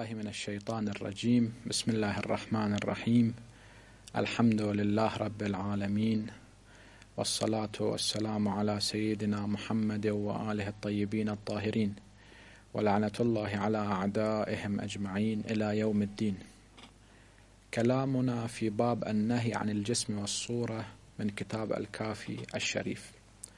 بالله من الشيطان الرجيم. بسم الله الرحمن الرحيم. الحمد لله رب العالمين، والصلاة والسلام على سيدنا محمد وآله الطيبين الطاهرين، ولعنة الله على أعدائهم أجمعين إلى يوم الدين. كلامنا في باب النهي عن الجسم والصورة من كتاب الكافي الشريف.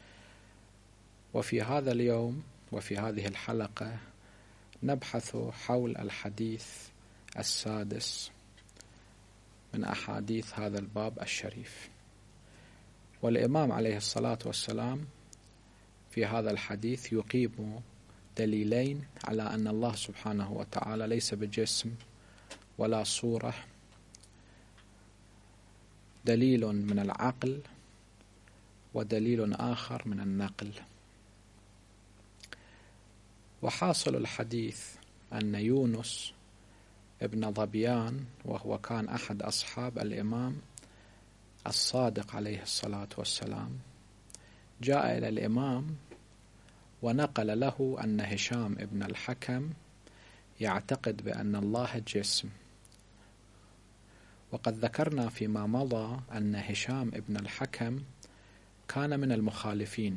وفي هذا اليوم وفي هذه الحلقة نبحث حول الحديث السادس من أحاديث هذا الباب الشريف. والإمام عليه الصلاة والسلام في هذا الحديث يقيم دليلين على أن الله سبحانه وتعالى ليس بجسم ولا صورة، دليل من العقل ودليل آخر من النقل. وحاصل الحديث أن يونس ابن ظبيان، وهو كان أحد أصحاب الإمام الصادق عليه الصلاة والسلام، جاء إلى الإمام ونقل له أن هشام ابن الحكم يعتقد بأن الله جسم. وقد ذكرنا فيما مضى أن هشام ابن الحكم كان من المخالفين،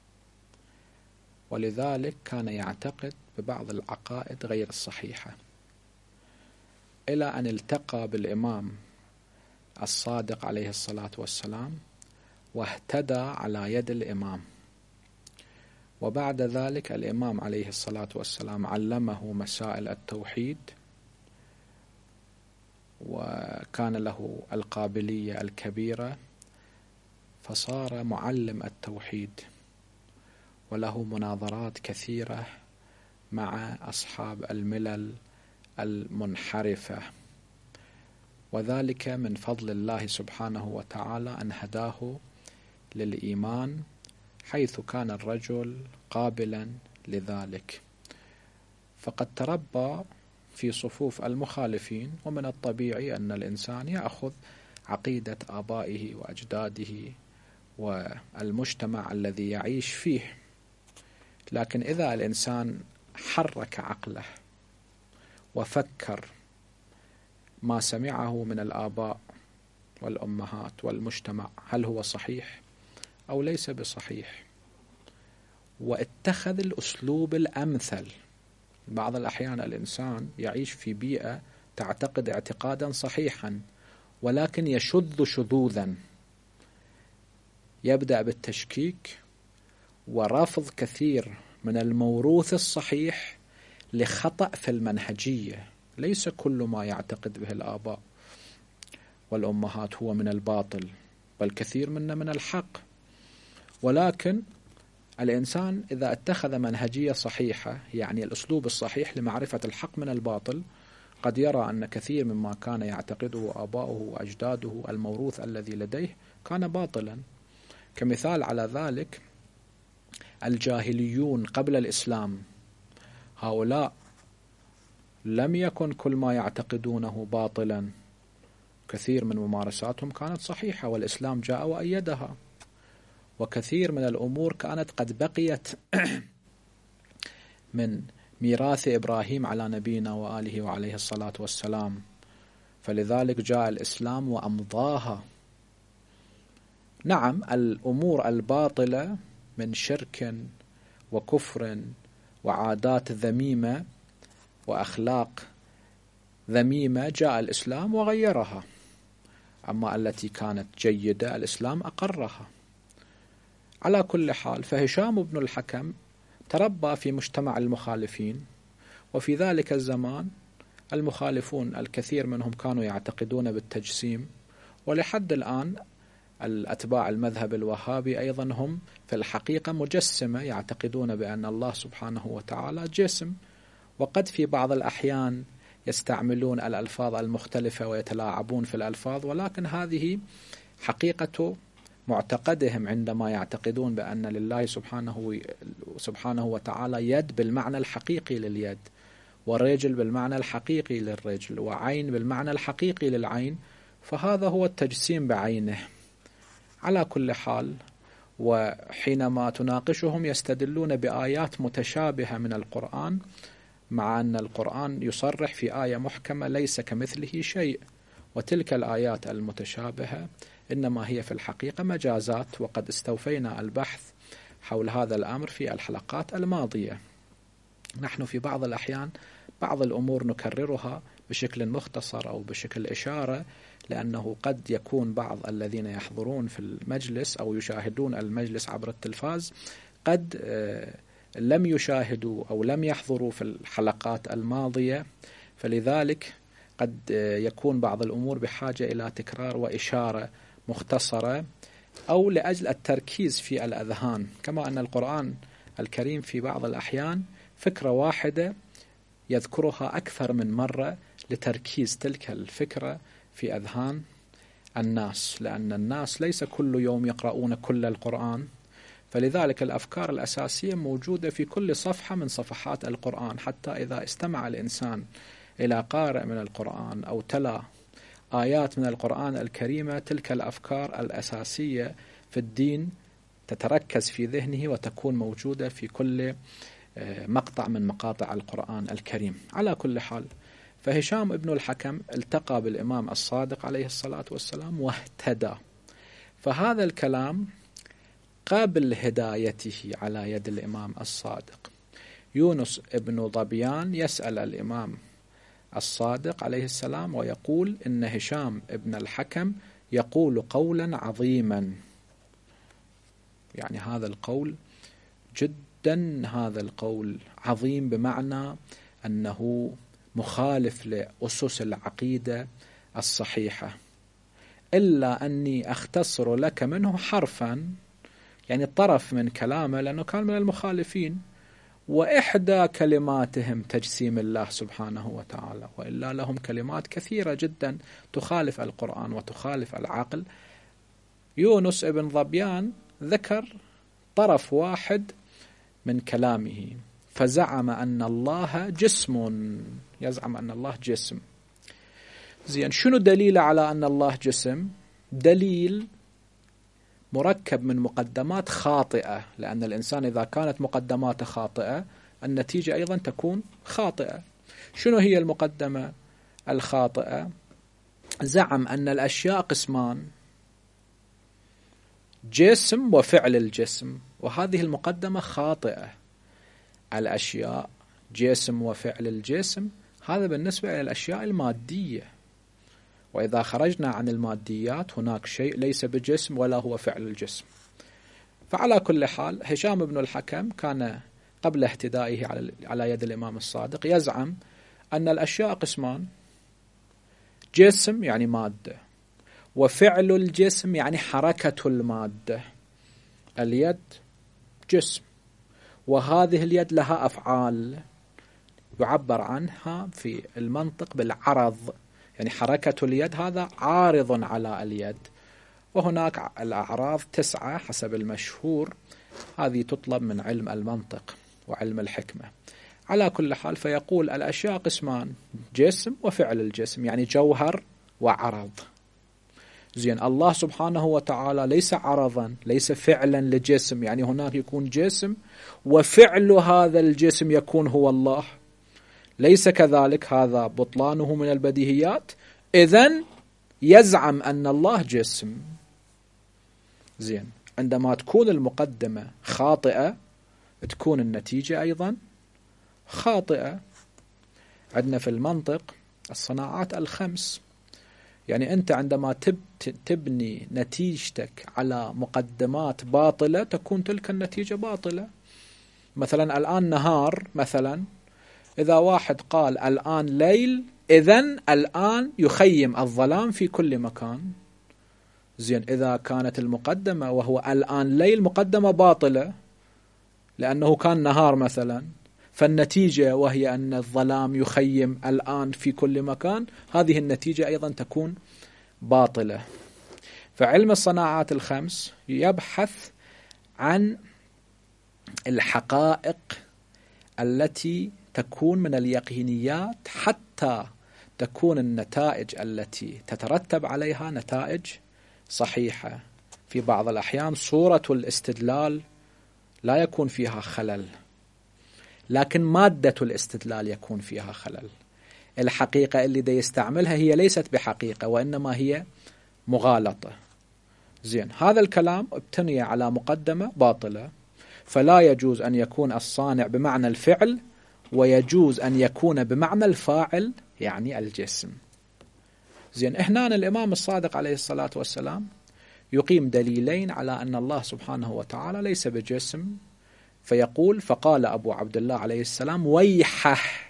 ولذلك كان يعتقد ببعض العقائد غير الصحيحة، إلى أن التقى بالإمام الصادق عليه الصلاة والسلام واهتدى على يد الإمام. وبعد ذلك الإمام عليه الصلاة والسلام علمه مسائل التوحيد، وكان له القابلية الكبيرة، فصار معلم التوحيد، وله مناظرات كثيرة مع أصحاب الملل المنحرفة، وذلك من فضل الله سبحانه وتعالى أن هداه للإيمان، حيث كان الرجل قابلا لذلك. فقد تربى في صفوف المخالفين، ومن الطبيعي أن الإنسان يأخذ عقيدة آبائه وأجداده والمجتمع الذي يعيش فيه. لكن إذا الإنسان حرك عقله وفكر ما سمعه من الآباء والأمهات والمجتمع هل هو صحيح أو ليس بصحيح، واتخذ الأسلوب الأمثل. بعض الأحيان الإنسان يعيش في بيئة تعتقد اعتقادا صحيحا، ولكن يشذ شذوذا، يبدأ بالتشكيك ورفض كثير من الموروث الصحيح لخطأ في المنهجية. ليس كل ما يعتقد به الآباء والأمهات هو من الباطل، بل كثير منه من الحق. ولكن الإنسان إذا اتخذ منهجية صحيحة، يعني الأسلوب الصحيح لمعرفة الحق من الباطل، قد يرى أن كثير مما كان يعتقده آباؤه وأجداده الموروث الذي لديه كان باطلا. كمثال على ذلك الجاهليون قبل الإسلام، هؤلاء لم يكن كل ما يعتقدونه باطلا، كثير من ممارساتهم كانت صحيحة والإسلام جاء وأيدها، وكثير من الأمور كانت قد بقيت من ميراث إبراهيم على نبينا وآله وعليه الصلاة والسلام، فلذلك جاء الإسلام وأمضاها. نعم، الأمور الباطلة من شرك وكفر وعادات ذميمة وأخلاق ذميمة جاء الإسلام وغيرها، أما التي كانت جيدة الإسلام أقرها. على كل حال، فهشام بن الحكم تربى في مجتمع المخالفين، وفي ذلك الزمان المخالفون الكثير منهم كانوا يعتقدون بالتجسيم، ولحد الآن الأتباع المذهب الوهابي أيضا هم في الحقيقة مجسمة، يعتقدون بأن الله سبحانه وتعالى جسم، وقد في بعض الأحيان يستعملون الألفاظ المختلفة ويتلاعبون في الألفاظ، ولكن هذه حقيقة معتقدهم عندما يعتقدون بأن لله سبحانه وتعالى يد بالمعنى الحقيقي لليد، ورجل بالمعنى الحقيقي للرجل، وعين بالمعنى الحقيقي للعين، فهذا هو التجسيم بعينه. على كل حال، وحينما تناقشهم يستدلون بآيات متشابهة من القرآن مع أن القرآن يصرح في آية محكمة ليس كمثله شيء، وتلك الآيات المتشابهة إنما هي في الحقيقة مجازات، وقد استوفينا البحث حول هذا الأمر في الحلقات الماضية. نحن في بعض الأحيان بعض الأمور نكررها بشكل مختصر أو بشكل إشارة، لأنه قد يكون بعض الذين يحضرون في المجلس أو يشاهدون المجلس عبر التلفاز قد لم يشاهدوا أو لم يحضروا في الحلقات الماضية، فلذلك قد يكون بعض الأمور بحاجة إلى تكرار وإشارة مختصرة أو لأجل التركيز في الأذهان، كما أن القرآن الكريم في بعض الأحيان فكرة واحدة يذكرها أكثر من مرة لتركيز تلك الفكرة في أذهان الناس، لأن الناس ليس كل يوم يقرؤون كل القرآن، فلذلك الأفكار الأساسية موجودة في كل صفحة من صفحات القرآن، حتى إذا استمع الإنسان إلى قارئ من القرآن أو تلا آيات من القرآن الكريمة، تلك الأفكار الأساسية في الدين تتركز في ذهنه وتكون موجودة في كل مقطع من مقاطع القرآن الكريم. على كل حال، فهشام ابن الحكم التقى بالإمام الصادق عليه الصلاة والسلام واهتدى، فهذا الكلام قبل هدايته على يد الإمام الصادق. يونس ابن ظبيان يسأل الإمام الصادق عليه السلام ويقول إن هشام ابن الحكم يقول قولا عظيما، يعني هذا القول جدا، هذا القول عظيم بمعنى أنه مخالف لأسس العقيدة الصحيحة، إلا أني أختصر لك منه حرفا، يعني طرف من كلامه لأنه كان من المخالفين، وإحدى كلماتهم تجسيم الله سبحانه وتعالى، وإلا لهم كلمات كثيرة جدا تخالف القرآن وتخالف العقل. يونس ابن ظبيان ذكر طرف واحد من كلامه، فزعم أن الله جسم، يزعم أن الله جسم. زين، شنو دليل على أن الله جسم؟ دليل مركب من مقدمات خاطئة، لأن الإنسان إذا كانت مقدماته خاطئة النتيجة أيضا تكون خاطئة. شنو هي المقدمة الخاطئة؟ زعم أن الأشياء قسمان، جسم وفعل الجسم، وهذه المقدمة خاطئة. الأشياء جسم وفعل الجسم هذا بالنسبة إلى الأشياء المادية، وإذا خرجنا عن الماديات هناك شيء ليس بجسم ولا هو فعل الجسم. فعلى كل حال هشام بن الحكم كان قبل اهتدائه على يد الإمام الصادق يزعم أن الأشياء قسمان، جسم يعني مادة، وفعل الجسم يعني حركة المادة. اليد جسم، وهذه اليد لها أفعال يعبر عنها في المنطق بالعرض، يعني حركة اليد هذا عارض على اليد، وهناك الأعراض 9 حسب المشهور، هذه تطلب من علم المنطق وعلم الحكمة. على كل حال، فيقول الأشياء قسمان، جسم وفعل الجسم، يعني جوهر وعرض. زين، الله سبحانه وتعالى ليس عرضا، ليس فعلا لجسم، يعني هناك يكون جسم وفعل هذا الجسم يكون هو الله، ليس كذلك، هذا بطلانه من البديهيات. إذن يزعم أن الله جسم. زين، عندما تكون المقدمة خاطئة تكون النتيجة أيضا خاطئة. عندنا في المنطق الصناعات الخمس، يعني أنت عندما تبني نتيجتك على مقدمات باطلة تكون تلك النتيجة باطلة. مثلا الآن نهار، مثلا إذا واحد قال الآن ليل، إذن الآن يخيم الظلام في كل مكان. زين، إذا كانت المقدمة وهو الآن ليل مقدمة باطلة لأنه كان نهار مثلا، فالنتيجة وهي أن الظلام يخيم الآن في كل مكان، هذه النتيجة أيضا تكون باطلة. فعلم الصناعات الخمس يبحث عن الحقائق التي تكون من اليقينيات حتى تكون النتائج التي تترتب عليها نتائج صحيحة. في بعض الأحيان صورة الاستدلال لا يكون فيها خلل، لكن مادة الاستدلال يكون فيها خلل. الحقيقة اللي دا يستعملها هي ليست بحقيقة، وإنما هي مغالطة. زين، هذا الكلام ابتني على مقدمة باطلة، فلا يجوز أن يكون الصانع بمعنى الفعل، ويجوز أن يكون بمعنى الفاعل يعني الجسم. زين، هنا الإمام الصادق عليه الصلاة والسلام يقيم دليلين على أن الله سبحانه وتعالى ليس بجسم، فيقول: فقال أبو عبد الله عليه السلام: ويحه.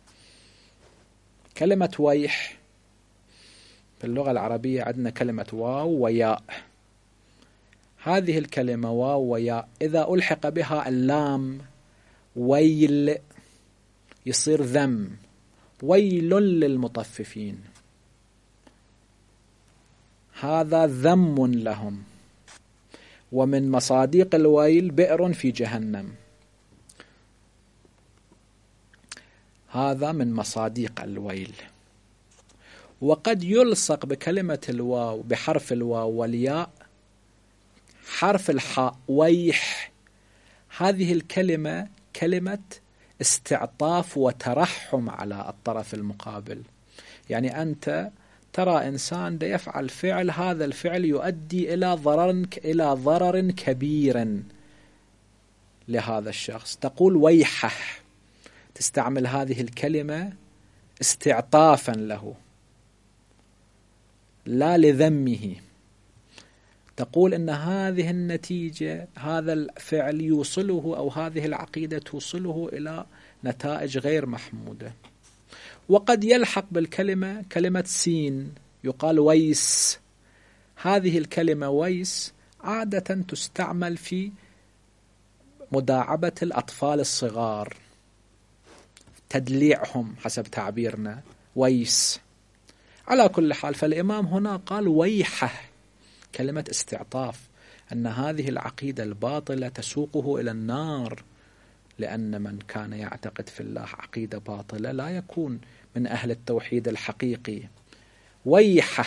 كلمة ويح في اللغة العربية عندنا كلمة واو وياء. هذه الكلمة واو وياء إذا ألحق بها اللام ويل يصير ذم، ويل للمطففين، هذا ذم لهم. ومن مصاديق الويل بئر في جهنم، هذا من مصاديق الويل. وقد يلصق بكلمة الواو بحرف الواو والياء حرف الحاء، ويح. هذه الكلمة كلمة استعطاف وترحم على الطرف المقابل. يعني أنت ترى إنسان دا يفعل فعل، هذا الفعل يؤدي إلى ضرر كبير لهذا الشخص، تقول ويحه، تستعمل هذه الكلمة استعطافا له لا لذمه. تقول إن هذه النتيجة، هذا الفعل يوصله أو هذه العقيدة توصله إلى نتائج غير محمودة. وقد يلحق بالكلمة كلمة سين، يقال ويس. هذه الكلمة ويس عادة تستعمل في مداعبة الأطفال الصغار، تدليعهم حسب تعبيرنا، ويس. على كل حال، فالإمام هنا قال ويحه، كلمة استعطاف، أن هذه العقيدة الباطلة تسوقه إلى النار، لأن من كان يعتقد في الله عقيدة باطلة لا يكون من أهل التوحيد الحقيقي. ويحه.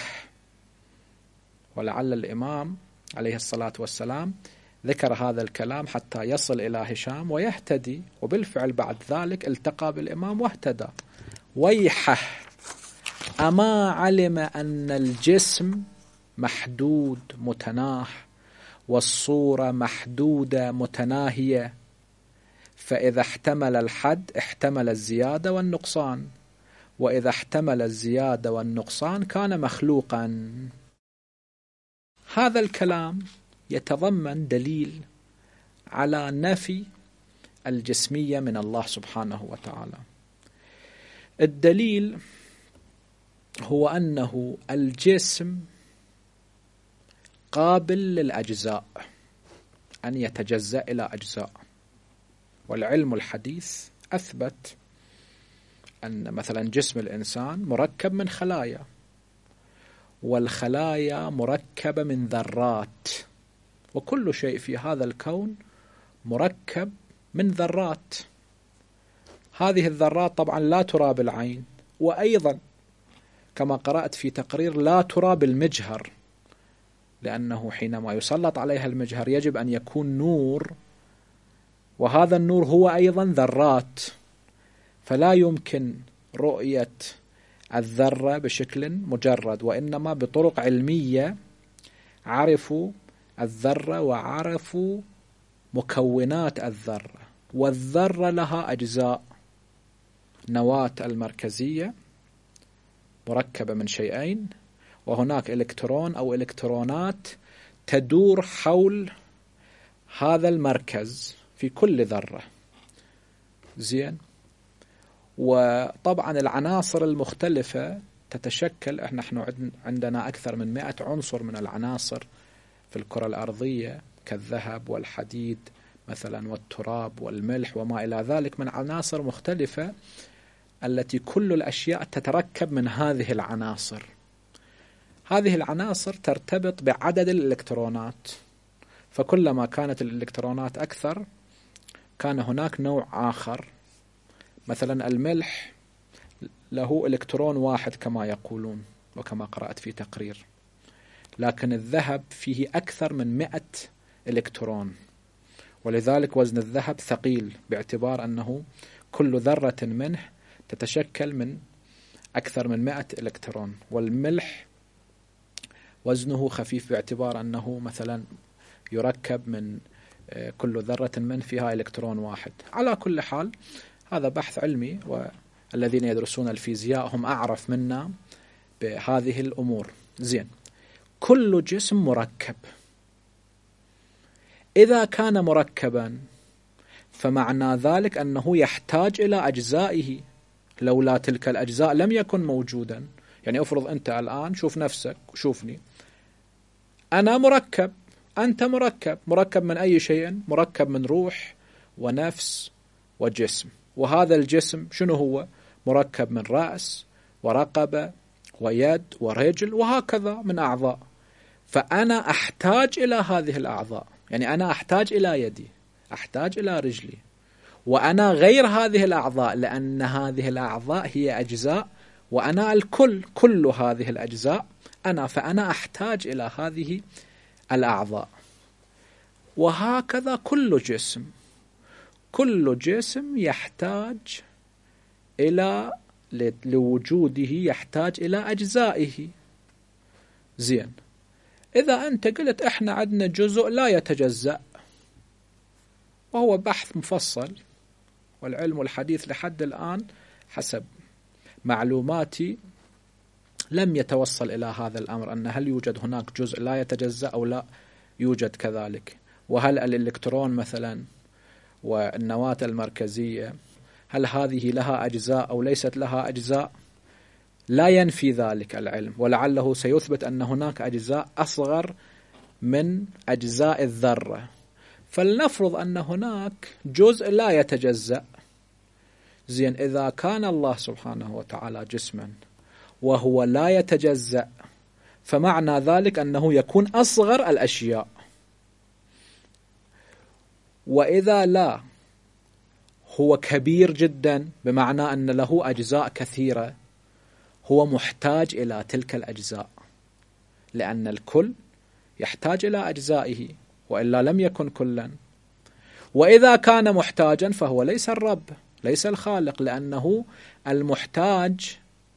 ولعل الإمام عليه الصلاة والسلام ذكر هذا الكلام حتى يصل إلى هشام ويهتدي، وبالفعل بعد ذلك التقى بالإمام واهتدى. ويحه، أما علم أن الجسم محدود متناح والصورة محدودة متناهية، فإذا احتمل الحد احتمل الزيادة والنقصان، وإذا احتمل الزيادة والنقصان كان مخلوقا. هذا الكلام يتضمن دليل على نفي الجسمية من الله سبحانه وتعالى. الدليل هو أنه الجسم قابل للأجزاء، أن يتجزأ إلى أجزاء. والعلم الحديث أثبت أن مثلا جسم الإنسان مركب من خلايا، والخلايا مركبة من ذرات، وكل شيء في هذا الكون مركب من ذرات. هذه الذرات طبعا لا ترى بالعين، وأيضا كما قرأت في تقرير لا ترى بالمجهر، لأنه حينما يسلط عليها المجهر يجب أن يكون نور، وهذا النور هو أيضا ذرات، فلا يمكن رؤية الذرة بشكل مجرد، وإنما بطرق علمية عرفوا الذرة وعرفوا مكونات الذرة. والذرة لها أجزاء، نواة المركزية مركبة من شيئين، وهناك إلكترون أو إلكترونات تدور حول هذا المركز في كل ذرة. زين. وطبعا العناصر المختلفة تتشكل، نحن عندنا أكثر من 100 عنصر من العناصر في الكرة الأرضية، كالذهب والحديد مثلا والتراب والملح وما إلى ذلك من عناصر مختلفة، التي كل الأشياء تتركب من هذه العناصر. هذه العناصر ترتبط بعدد الإلكترونات، فكلما كانت الإلكترونات أكثر كان هناك نوع آخر. مثلا الملح له إلكترون واحد كما يقولون وكما قرأت في تقرير، لكن الذهب فيه أكثر من 100 إلكترون، ولذلك وزن الذهب ثقيل باعتبار أنه كل ذرة منه تتشكل من أكثر من 100 إلكترون، والملح وزنه خفيف باعتبار أنه مثلا يركب من كل ذرة منه فيها إلكترون واحد. على كل حال هذا بحث علمي، والذين يدرسون الفيزياء هم أعرف منا بهذه الأمور. زين، كل جسم مركب. إذا كان مركبا فمعنى ذلك أنه يحتاج إلى أجزائه، لولا تلك الأجزاء لم يكن موجودا. يعني أفرض أنت الآن شوف نفسك وشوفني، أنا مركب، أنت مركب من أي شيء؟ مركب من روح ونفس وجسم. وهذا الجسم شنو هو؟ مركب من رأس ورقبة ويد ورجل وهكذا من أعضاء. فأنا أحتاج إلى هذه الأعضاء، يعني أنا أحتاج إلى يدي، أحتاج إلى رجلي، وأنا غير هذه الأعضاء، لأن هذه الأعضاء هي أجزاء وأنا الكل، كل هذه الأجزاء أنا، فأنا أحتاج إلى هذه الأعضاء. وهكذا كل جسم يحتاج إلى، لوجوده يحتاج إلى أجزائه. زين، إذا أنت قلت إحنا عندنا جزء لا يتجزأ، وهو بحث مفصل، والعلم الحديث لحد الآن حسب معلوماتي لم يتوصل إلى هذا الأمر، أن هل يوجد هناك جزء لا يتجزأ أو لا يوجد كذلك، وهل الإلكترون مثلا والنواة المركزية هل هذه لها أجزاء أو ليست لها أجزاء. لا ينفي ذلك العلم، ولعله سيثبت أن هناك أجزاء أصغر من أجزاء الذرة. فلنفرض أن هناك جزء لا يتجزأ. زين، إذا كان الله سبحانه وتعالى جسما وهو لا يتجزأ، فمعنى ذلك أنه يكون أصغر الأشياء. وإذا لا، هو كبير جدا، بمعنى أن له أجزاء كثيرة، هو محتاج إلى تلك الأجزاء، لأن الكل يحتاج إلى أجزائه، وإلا لم يكن كلا. وإذا كان محتاجا فهو ليس الرب، ليس الخالق، لأنه المحتاج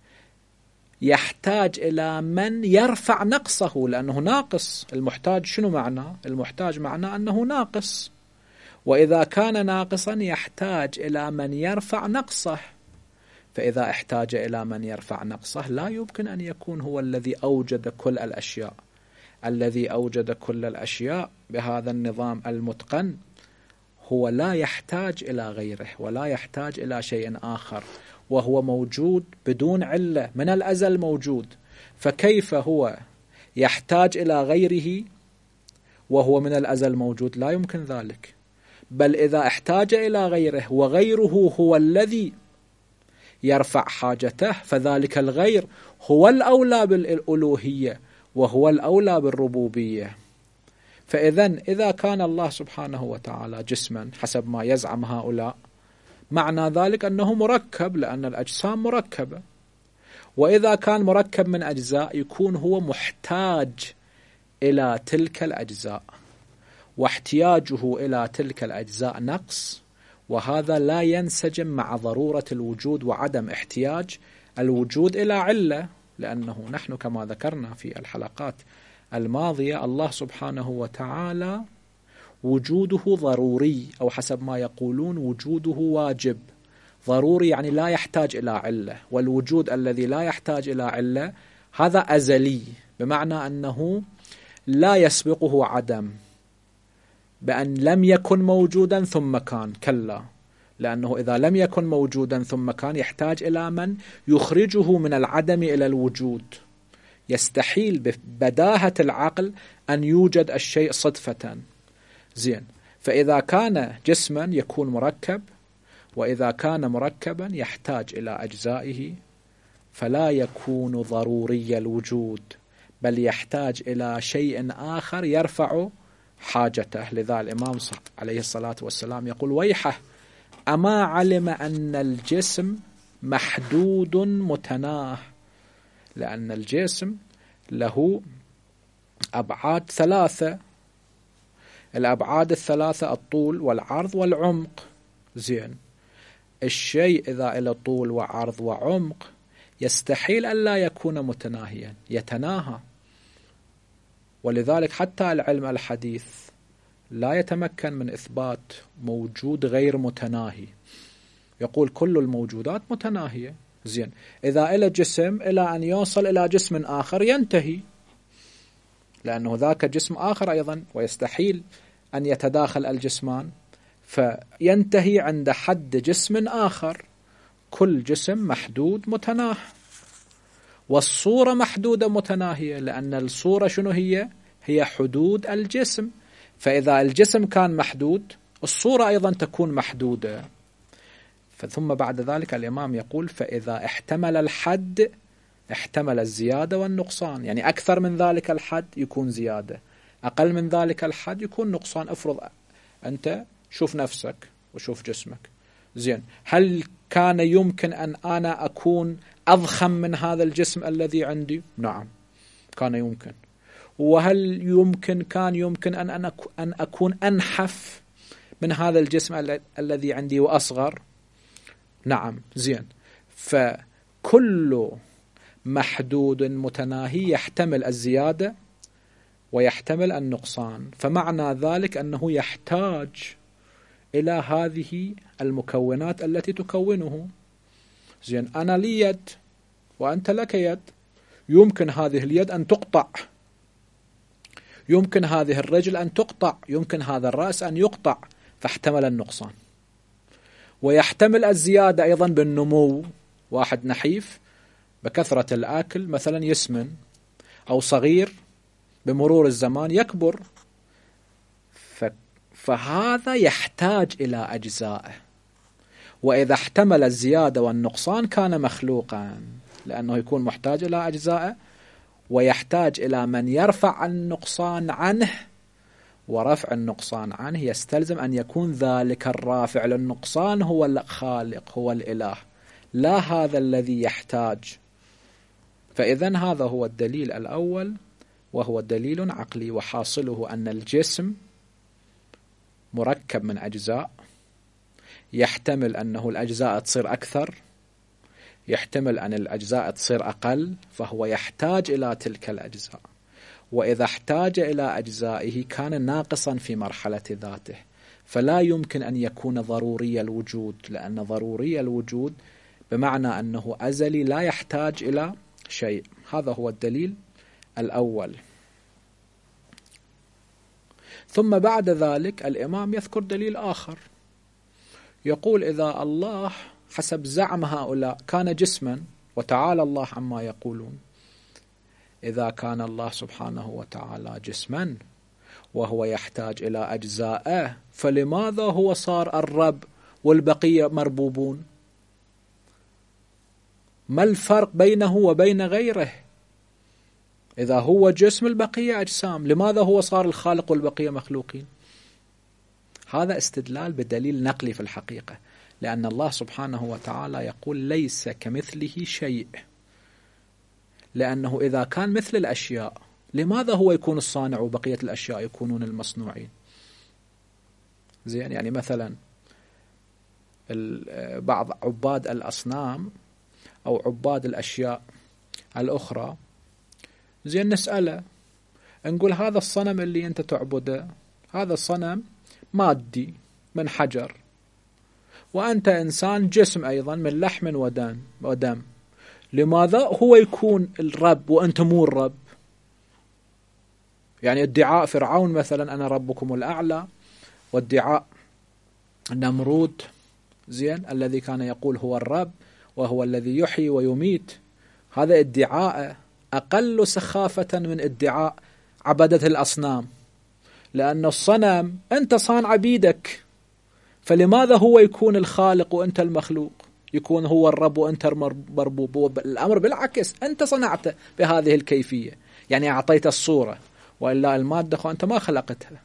يحتاج إلى من يرفع نقصه، لأنه ناقص. المحتاج شنو معناه؟ المحتاج معناه أنه ناقص، وإذا كان ناقصا يحتاج إلى من يرفع نقصه. فإذا احتاج إلى من يرفع نقصه لا يمكن أن يكون هو الذي أوجد كل الأشياء. الذي أوجد كل الأشياء بهذا النظام المتقن هو لا يحتاج إلى غيره ولا يحتاج إلى شيء آخر، وهو موجود بدون علة، من الأزل موجود. فكيف هو يحتاج إلى غيره وهو من الأزل موجود؟ لا يمكن ذلك. بل إذا احتاج إلى غيره وغيره هو الذي يرفع حاجته، فذلك الغير هو الأولى بالألوهية وهو الأولى بالربوبية. إذا كان الله سبحانه وتعالى جسما حسب ما يزعم هؤلاء، معنى ذلك أنه مركب، لأن الأجسام مركبة. وإذا كان مركب من أجزاء يكون هو محتاج إلى تلك الأجزاء، واحتياجه إلى تلك الأجزاء نقص، وهذا لا ينسجم مع ضرورة الوجود وعدم احتياج الوجود إلى علة. لأنه نحن كما ذكرنا في الحلقات الماضية الله سبحانه وتعالى وجوده ضروري، أو حسب ما يقولون وجوده واجب. ضروري يعني لا يحتاج إلى علة، والوجود الذي لا يحتاج إلى علة هذا أزلي، بمعنى أنه لا يسبقه عدم، بأن لم يكن موجودا ثم كان، كلا، لأنه إذا لم يكن موجودا ثم كان يحتاج إلى من يخرجه من العدم إلى الوجود. يستحيل ببداهة العقل أن يوجد الشيء صدفة. زين، فإذا كان جسما يكون مركب، وإذا كان مركبا يحتاج إلى أجزائه، فلا يكون ضروري الوجود، بل يحتاج إلى شيء آخر يرفع حاجته. لذا الإمام عليه الصلاة والسلام يقول: ويحه، أما علم أن الجسم محدود متناه، لأن الجسم له أبعاد ثلاثة. الأبعاد الثلاثة الطول والعرض والعمق. زين، الشيء إذا له طول وعرض وعمق يستحيل أن لا يكون متناهيا، يتناهى. ولذلك حتى العلم الحديث لا يتمكن من إثبات موجود غير متناهي، يقول كل الموجودات متناهية. زين، إذا إلى جسم إلى أن يوصل إلى جسم آخر ينتهي، لأنه ذاك جسم آخر أيضا، ويستحيل أن يتداخل الجسمان، فينتهي عند حد جسم آخر. كل جسم محدود متناهي، والصورة محدودة متناهية، لأن الصورة شنو هي حدود الجسم. فإذا الجسم كان محدود الصورة أيضا تكون محدودة. ثم بعد ذلك الإمام يقول فإذا احتمل الحد احتمل الزيادة والنقصان، يعني أكثر من ذلك الحد يكون زيادة، أقل من ذلك الحد يكون نقصان. افرض أنت شوف نفسك وشوف جسمك، زين، هل كان يمكن أن أنا أكون أضخم من هذا الجسم الذي عندي؟ نعم كان يمكن. وهل كان يمكن أن أكون أنحف من هذا الجسم الذي عندي وأصغر؟ نعم. زين، فكل محدود متناهي يحتمل الزيادة ويحتمل النقصان، فمعنى ذلك أنه يحتاج إلى هذه المكونات التي تكونه. زين، أنا لي يد وأنت لك يد، يمكن هذه اليد أن تقطع، يمكن هذه الرجل أن تقطع، يمكن هذا الرأس أن يقطع، فاحتمل النقصان. ويحتمل الزيادة أيضا بالنمو، واحد نحيف بكثرة الأكل مثلا يسمن، أو صغير بمرور الزمان يكبر، فهذا يحتاج إلى أجزائه. وإذا احتمل الزيادة والنقصان كان مخلوقا، لأنه يكون محتاج إلى أجزائه، ويحتاج إلى من يرفع النقصان عنه، ورفع النقصان عنه يستلزم أن يكون ذلك الرافع للنقصان هو الخالق، هو الإله، لا هذا الذي يحتاج. فإذن هذا هو الدليل الأول، وهو دليل عقلي، وحاصله أن الجسم مركب من أجزاء، يحتمل أنه الأجزاء تصير أكثر، يحتمل أن الأجزاء تصير أقل، فهو يحتاج إلى تلك الأجزاء. وإذا احتاج إلى أجزائه كان ناقصا في مرحلة ذاته، فلا يمكن أن يكون ضروري الوجود، لأن ضروري الوجود بمعنى أنه أزلي لا يحتاج إلى شيء. هذا هو الدليل الأول. ثم بعد ذلك الإمام يذكر دليل آخر، يقول إذا الله حسب زعم هؤلاء كان جسما، وتعالى الله عما يقولون، إذا كان الله سبحانه وتعالى جسما وهو يحتاج إلى أجزائه، فلماذا هو صار الرب والبقية مربوبون؟ ما الفرق بينه وبين غيره؟ إذا هو جسم البقية أجسام، لماذا هو صار الخالق والبقية مخلوقين؟ هذا استدلال بدليل نقلي في الحقيقة، لأن الله سبحانه وتعالى يقول ليس كمثله شيء، لأنه إذا كان مثل الأشياء لماذا هو يكون الصانع وبقية الأشياء يكونون المصنوعين؟ زين، يعني مثلا بعض عباد الأصنام أو عباد الأشياء الأخرى، زين، نسأله نقول هذا الصنم اللي أنت تعبده، هذا الصنم مادي من حجر، وأنت إنسان جسم أيضا من لحم ودم، لماذا هو يكون الرب وأنت مو الرب؟ يعني ادعاء فرعون مثلا أنا ربكم الأعلى، وادعاء نمرود، زين، الذي كان يقول هو الرب وهو الذي يحيي ويميت، هذا ادعاء أقل سخافة من ادعاء عبدة الأصنام، لأن الصنم أنت صانع بيدك، فلماذا هو يكون الخالق وأنت المخلوق؟ يكون هو الرب وأنت مربوب؟ الأمر بالعكس، أنت صنعته بهذه الكيفية، يعني أعطيت الصورة، وإلا المادة وأنت ما خلقتها.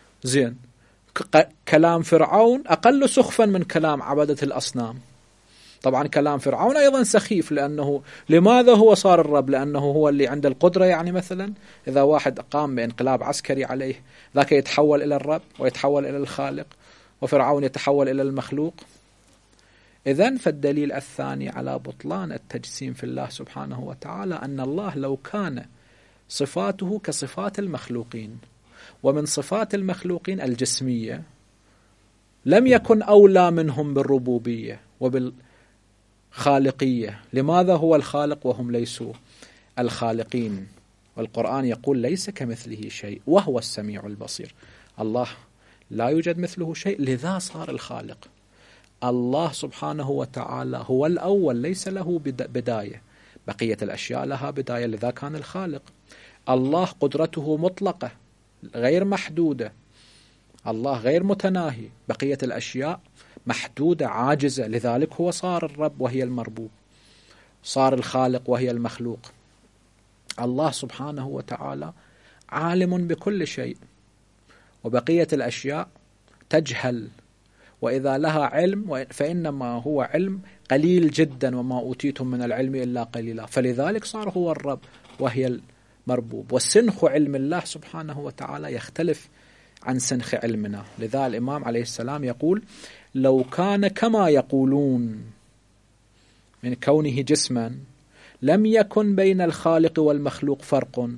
زين، كلام فرعون أقل سخفا من كلام عبدة الأصنام، طبعا كلام فرعون أيضا سخيف، لأنه لماذا هو صار الرب؟ لأنه هو اللي عنده القدرة، يعني مثلا إذا واحد قام بانقلاب عسكري عليه ذاك يتحول إلى الرب ويتحول إلى الخالق، وفرعون يتحول إلى المخلوق. إذن فالدليل الثاني على بطلان التجسيم في الله سبحانه وتعالى أن الله لو كان صفاته كصفات المخلوقين، ومن صفات المخلوقين الجسمية، لم يكن أولى منهم بالربوبية وبالخالقية. لماذا هو الخالق وهم ليسوا الخالقين؟ والقرآن يقول ليس كمثله شيء وهو السميع البصير. الله لا يوجد مثله شيء، لذا صار الخالق. الله سبحانه وتعالى هو الأول، ليس له بداية، بقية الأشياء لها بداية، لذا كان الخالق. الله قدرته مطلقة غير محدودة، الله غير متناهي، بقية الأشياء محدودة عاجزة، لذلك هو صار الرب وهي المربوب، صار الخالق وهي المخلوق. الله سبحانه وتعالى عالم بكل شيء، وبقية الأشياء تجهل، وإذا لها علم فإنما هو علم قليل جدا، وما أوتيتم من العلم إلا قليلا، فلذلك صار هو الرب وهي المربوب. والسنخ علم الله سبحانه وتعالى يختلف عن سنخ علمنا. لذا الإمام عليه السلام يقول لو كان كما يقولون من كونه جسما لم يكن بين الخالق والمخلوق فرق،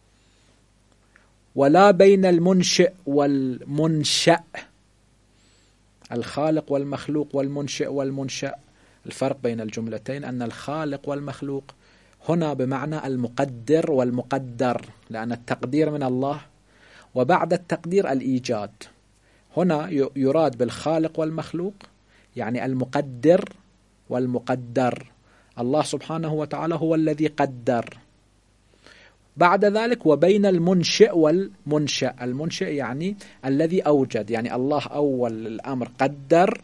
ولا بين المنشئ والمنشأ. الخالق والمخلوق والمنشئ والمنشأ، الفرق بين الجملتين أن الخالق والمخلوق هنا بمعنى المقدر والمقدر، لأن التقدير من الله، وبعد التقدير الإيجاد. هنا يراد بالخالق والمخلوق يعني المقدر والمقدر. الله سبحانه وتعالى هو الذي قدر. بعد ذلك وبين المنشئ والمنشأ. المنشئ يعني الذي أوجد، يعني الله أول الأمر قدر،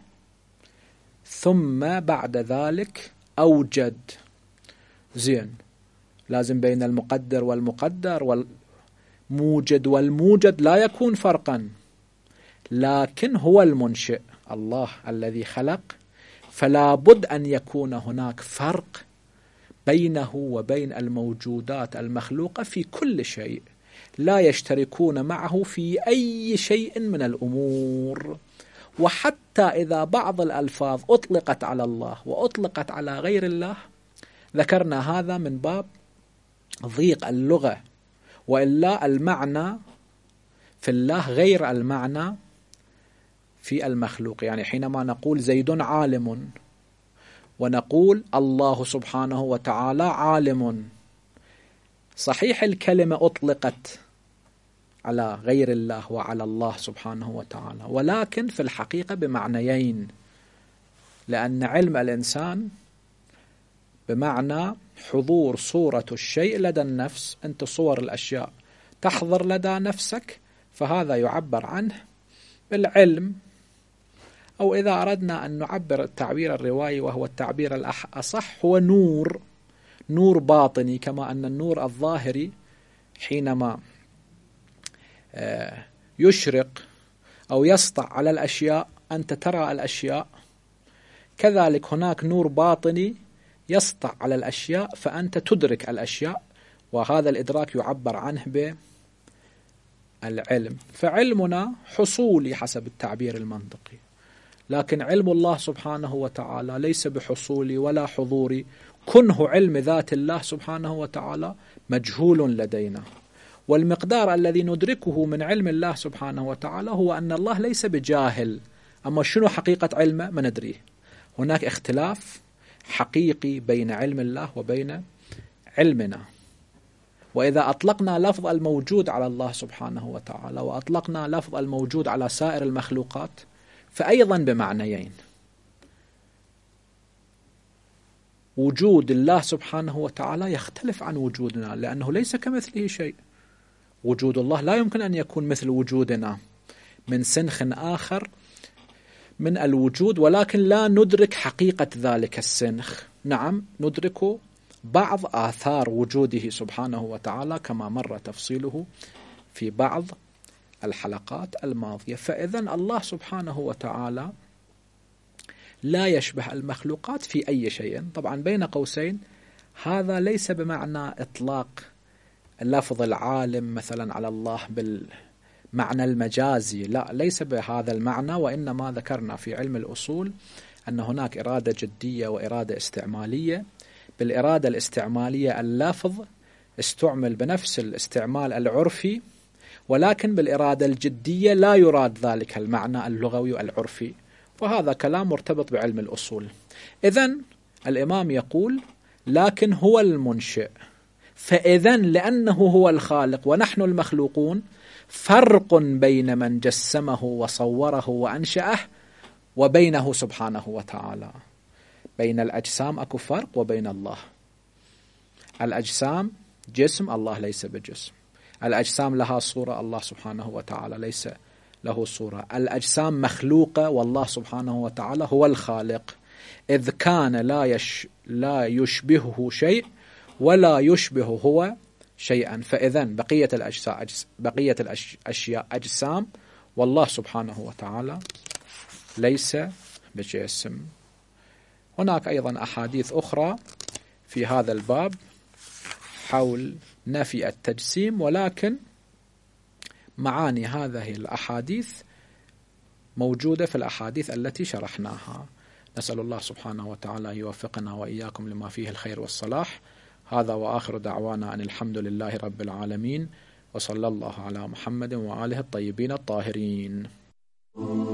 ثم بعد ذلك أوجد. زين، لازم بين المقدر والمقدر والموجد والموجد لا يكون فرقا، لكن هو المنشئ الله الذي خلق، فلا بد أن يكون هناك فرق بينه وبين الموجودات المخلوقة في كل شيء، لا يشتركون معه في أي شيء من الأمور. وحتى إذا بعض الألفاظ أطلقت على الله وأطلقت على غير الله، ذكرنا هذا من باب ضيق اللغة، وإلا المعنى في الله غير المعنى في المخلوق. يعني حينما نقول زيد عالم، ونقول الله سبحانه وتعالى عالم، صحيح الكلمة أطلقت على غير الله وعلى الله سبحانه وتعالى، ولكن في الحقيقة بمعنيين، لأن علم الإنسان بمعنى حضور صورة الشيء لدى النفس. أنت صور الأشياء تحضر لدى نفسك، فهذا يعبر عنه بالعلم، أو إذا أردنا أن نعبر التعبير الروائي وهو التعبير الأصح، هو نور باطني، كما أن النور الظاهري حينما يشرق أو يسطع على الأشياء أنت ترى الأشياء، كذلك هناك نور باطني يسطع على الأشياء فأنت تدرك الأشياء، وهذا الإدراك يعبر عنه بالعلم. فعلمنا حصولي حسب التعبير المنطقي، لكن علم الله سبحانه وتعالى ليس بحصولي ولا حضوري. كنه علم ذات الله سبحانه وتعالى مجهول لدينا، والمقدار الذي ندركه من علم الله سبحانه وتعالى هو أن الله ليس بجاهل. أما شنو حقيقة علمه ما ندريه. هناك اختلاف حقيقي بين علم الله وبين علمنا. وإذا أطلقنا لفظ الموجود على الله سبحانه وتعالى وأطلقنا لفظ الموجود على سائر المخلوقات فأيضا بمعنيين. وجود الله سبحانه وتعالى يختلف عن وجودنا، لأنه ليس كمثله شيء. وجود الله لا يمكن أن يكون مثل وجودنا، من سنخ آخر من الوجود، ولكن لا ندرك حقيقة ذلك السنخ. نعم ندرك بعض آثار وجوده سبحانه وتعالى كما مر تفصيله في بعض الحلقات الماضية. فإذن الله سبحانه وتعالى لا يشبه المخلوقات في أي شيء. طبعا بين قوسين هذا ليس بمعنى إطلاق لفظ العالم مثلا على الله بالمعنى المجازي، لا، ليس بهذا المعنى، وإنما ذكرنا في علم الأصول أن هناك إرادة جدية وإرادة استعمالية. بالإرادة الاستعمالية اللفظ استعمل بنفس الاستعمال العرفي، ولكن بالإرادة الجدية لا يراد ذلك المعنى اللغوي العرفي، وهذا كلام مرتبط بعلم الأصول. إذن الإمام يقول لكن هو المنشئ، فإذن لأنه هو الخالق ونحن المخلوقون فرق بين من جسمه وصوره وأنشأه وبينه سبحانه وتعالى. بين الأجسام أكو فرق وبين الله. الأجسام جسم، الله ليس بجسم. الأجسام لها صورة، الله سبحانه وتعالى ليس له صورة. الأجسام مخلوقة والله سبحانه وتعالى هو الخالق، إذ كان لا يشبهه شيء ولا يشبه هو شيئا. فإذن بقية الأشياء أجسام، والله سبحانه وتعالى ليس بجسم. هناك أيضا أحاديث أخرى في هذا الباب حول نفي التجسيم، ولكن معاني هذه الأحاديث موجودة في الأحاديث التي شرحناها. نسأل الله سبحانه وتعالى أن يوفقنا وإياكم لما فيه الخير والصلاح. هذا وآخر دعوانا أن الحمد لله رب العالمين، وصلى الله على محمد وآله الطيبين الطاهرين.